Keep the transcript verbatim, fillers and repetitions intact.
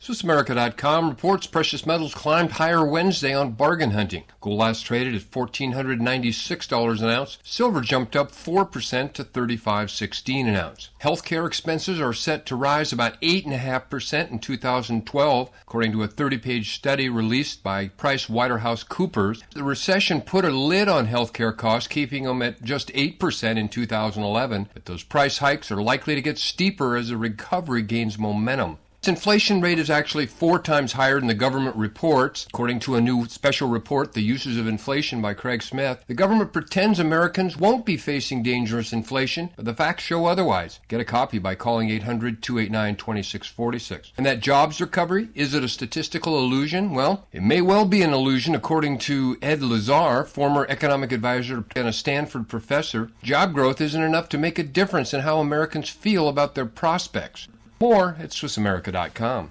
Swiss America dot com reports precious metals climbed higher Wednesday on bargain hunting. Gold last traded at one thousand four hundred ninety-six dollars an ounce. Silver jumped up four percent to thirty-five sixteen an ounce. Healthcare expenses are set to rise about eight point five percent in two thousand twelve, according to a thirty-page study released by PricewaterhouseCoopers. The recession put a lid on healthcare costs, keeping them at just eight percent in two thousand eleven, but those price hikes are likely to get steeper as the recovery gains momentum. Its inflation rate is actually four times higher than the government reports. According to a new special report, The Uses of Inflation by Craig Smith, the government pretends Americans won't be facing dangerous inflation, but the facts show otherwise. Get a copy by calling eight hundred, two eight nine, two six four six. And that jobs recovery, is it a statistical illusion? Well, it may well be an illusion according to Ed Lazar, former economic advisor and a Stanford professor. Job growth isn't enough to make a difference in how Americans feel about their prospects. More at Swiss America dot com.